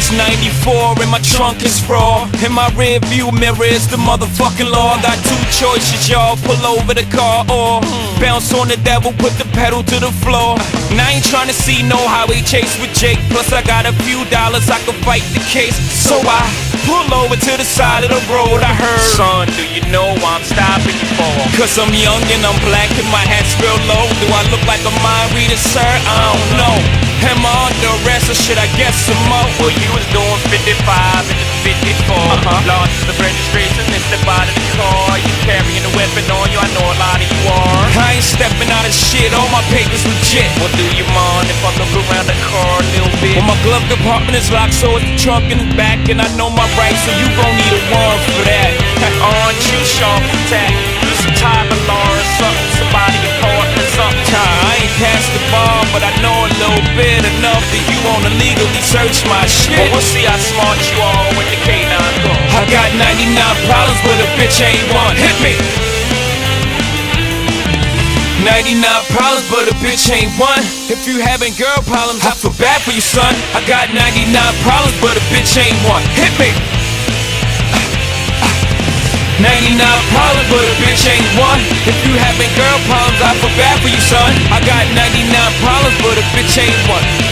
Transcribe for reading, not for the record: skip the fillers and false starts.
It's 94 and my trunk is raw. In my rear view mirror is the motherfucking law. Got two choices, y'all. Pull over the car or bounce on the devil, put the pedal to the floor. And I ain't tryna see no highway chase with Jake. Plus I got a few dollars, I can fight the case. So I pull over to the side of the road. I heard, son, do you know why I'm stopping you for? Cause I'm young and I'm black and my hat's real low. Do I look like a mind reader, sir? I don't know. Am I under arrest or should I guess some more? Well, you was doing 55 and the 54. Lost the registration and step out of the car. You carrying a weapon on you, I know a lot of you are. I ain't stepping out of shit, all my papers legit. Well, do you mind if I look around the car a little bit? Well, my glove compartment is locked, so it's the trunk in the back. And I know my rights, so you gon' need a warrant for that. Aren't you sharp attack? Do some time alarm or something, somebody important or something. I ain't past the bar, but I know a little bit enough that you wanna legally search my shit. Well, we'll see how smart you are when the K9 comes. I got 99 problems, but a bitch ain't one. Hit me! 99 problems, but a bitch ain't one. If you having girl problems, I feel bad for you, son. I got 99 problems, but a bitch ain't one. Hit me! 99 problems, but a bitch ain't one. If you having girl problems, I feel bad for you, son. I got 99 problems, but a bitch ain't one.